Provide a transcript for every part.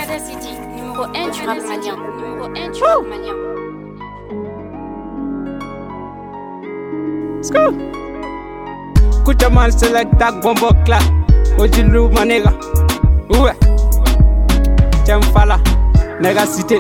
City, numéro 1 du rap malien. Numéro 1 du rap malien. Let's go. Kutaman select that bombo clap. Ojilu my nigga. Ouais. Fala, nigga cité.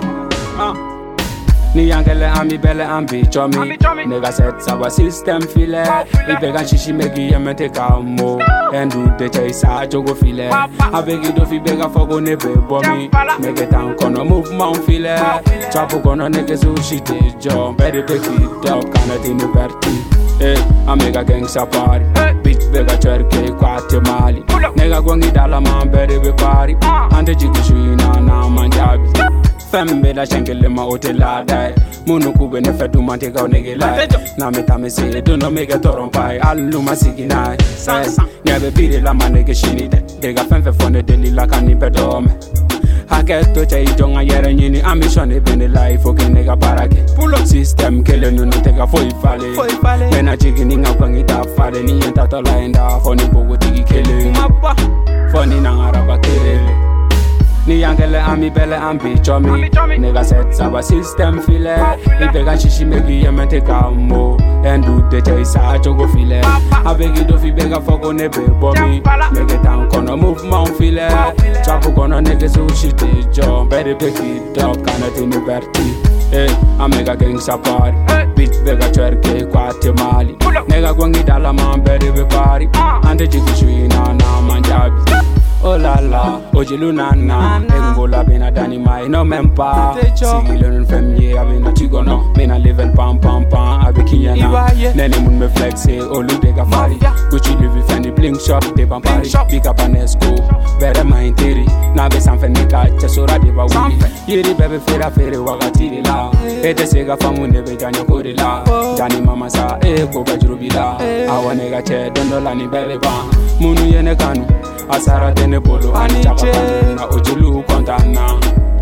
Ni yangele ami belle ambi chomi. Nigga set sawa system file. Ibega shishi megi yemente kamo. Endu de chaisa jogo file. Abegi do fi bega fogo nebe bomi. Mege tan kono movement file. Chapo kono nigga sushi jump. Very peki dog kana tini verti. Amiga gang safari. Bitch bega cherke kwate mali. Nigga gwangi dala man bere be pari. Ante jikishuina na manjabi. Fembe la shengele ma hotela dai. Munu kube ne fedu mante ka onege lai. Na metame se do no mega torompai. Aluma siginai. Nyebe bire la manege shini de. Dega femfe fone deli la kani bedome. Haketo cha ijonga yere nyini ambition ebene life oke nega barake. Pull up system kele nunu tega foi fale. Mena jigi ninga kwangi da fale. Ni yenta tola enda foni bogo tigi kele. Foni nangaraba kelele. Ni yangele ami belle ambi chomi. Nigga set sawa system file. Ibega shishi megi yemente kamo. Endu de chaisa jogo file. Abegi do fi bega fogo nebe bomi. Mege tan kono movement file. Chapo kono nege sushi te jump. Beri peki dog kana tini verti. Amiga gang safari. Bitch bega cherke kwate mali. Nigga gwangi dala man beri be pari. Ante jikishuina na manjabi. Oh la la, ojilu nana. Engola bena dani mai no mempa. Sigile nun femye abena chigono. Bena level pam pam pam abikiyana. Nene mun me flexe olu dega fari. Gucci Louis Fendi bling shop de pampari. Big up anesco, bere mainteri. Na be sanfe neka chesora de ba wuli. Yiri bebe fera fere wakati la. Ete sega famu nebe janyo kore la. Jani mama sa ko bajrubila. Awa nega che dondola ni bebe ba. Munu yene kanu. Asara tene bolo aniche na ojulu kontana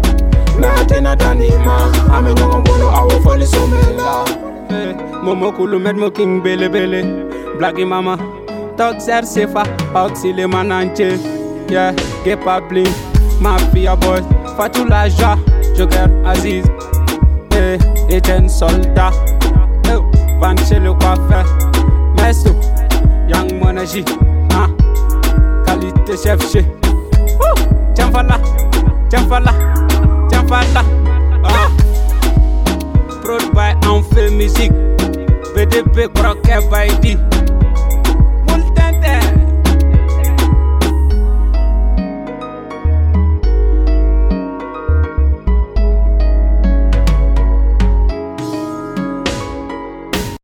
na tena danima ame nyongo bolo awo foli somela momo kulu met mo king bele bele blagi mama talk ser sefa oxile mananche yeah get public mafia boy Fatula Ja Joker Aziz Etienne Soldat Van chez le coiffeur Mesto Young Monaji Qualité chef chez Tiens-fala Prod by Enfe Music BDP Croquet by D